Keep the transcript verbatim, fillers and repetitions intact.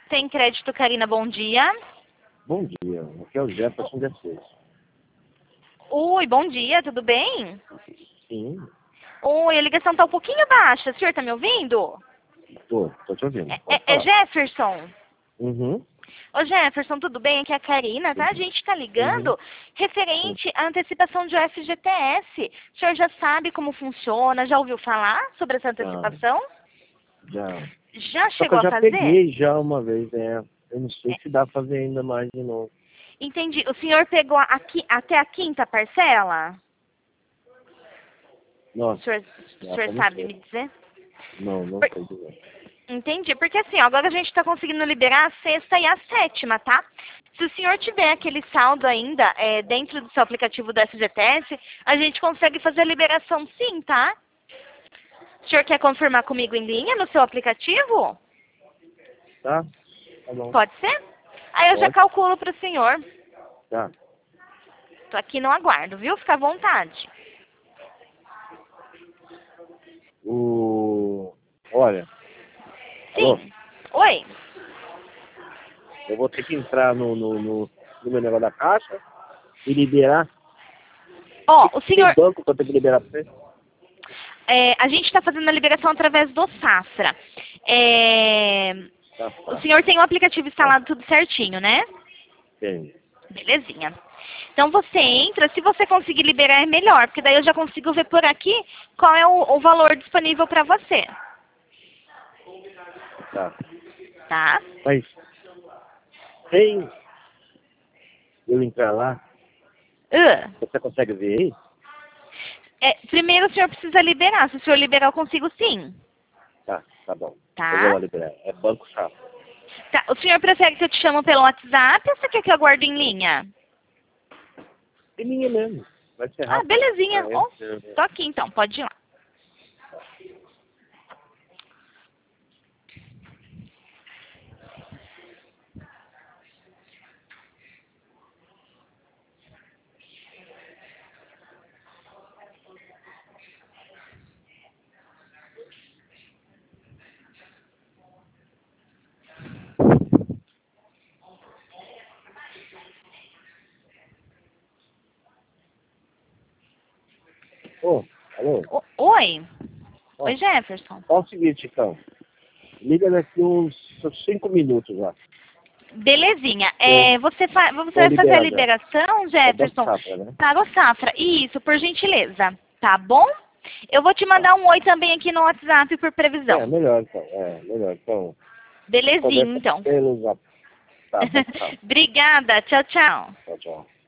Tem crédito, Karina, bom dia. Bom dia, aqui é o Jefferson de Assis. Oi, bom dia, tudo bem? Sim, Oi, a ligação tá um pouquinho baixa, o senhor tá me ouvindo? tô, tô te ouvindo, É, pode é- é falar. Jefferson? Uhum, Ô Jefferson, tudo bem? Aqui é a Karina, tá? A gente tá uhum, ligando referente à antecipação de F G T S. O senhor já sabe como funciona? Já ouviu falar sobre essa já, antecipação? já. Já Só que chegou eu a já fazer? peguei já uma vez, né? Eu não sei É, se dá pra fazer ainda mais de novo. entendi. O senhor pegou aqui até a quinta parcela? O Nossa, senhor, o já senhor pra não sabe sei. me dizer? Não, não Por- sei dizer. Entendi, porque assim, ó, agora a gente está conseguindo liberar a sexta e a sétima, tá? Se o senhor tiver aquele saldo ainda é, dentro do seu aplicativo do F G T S, a gente consegue fazer a liberação sim, tá? O senhor quer confirmar comigo em linha no seu aplicativo? Tá? Tá bom. Pode ser? Aí eu já Pode? calculo para o senhor. Tá. Tô aqui no aguardo, viu? Fica à vontade. O... Olha, alô? Sim. Oi. Eu vou ter que entrar no, no, no, no meu negócio da caixa e liberar. Ó, o Tem senhor... banco que eu tenho que liberar pra você? é, a gente está fazendo a liberação através do Safra. É, Tá, o tá. senhor tem o aplicativo Tá. instalado tudo certinho, né? Tem. Belezinha. Então você entra, se você conseguir liberar é melhor, porque daí eu já consigo ver por aqui qual é o, o valor disponível para você, Tá. tá? Mas sem eu entrar lá, Uh, você consegue ver aí? é, primeiro o senhor precisa liberar, se o senhor liberar eu consigo sim, Tá, tá bom. Eu vou tá? lá liberar. É banco chato. Tá, o senhor prefere que eu te chamo pelo WhatsApp ou você quer que eu aguarde em linha? Tem linha mesmo. Vai ser Ah, rápido. belezinha. Ah, Ó, entra. tô aqui então, pode ir lá. Ô, alô? O- Oi? Ó, Oi, Jefferson. ó o seguinte, então. Liga daqui uns cinco minutos já. Belezinha. Eu É, você, fa- você vou vai fazer a liberar já. liberação, É banco Jefferson, safra, né? para o Safra. Isso, por gentileza. Tá bom? Eu vou te Tá. mandar um oi também aqui no WhatsApp por É, previsão. melhor então. É, melhor. Então, Belezinha, conversa então. pelo zap. Tá, banco safra. Obrigada. Tchau, tchau. Tchau, tchau.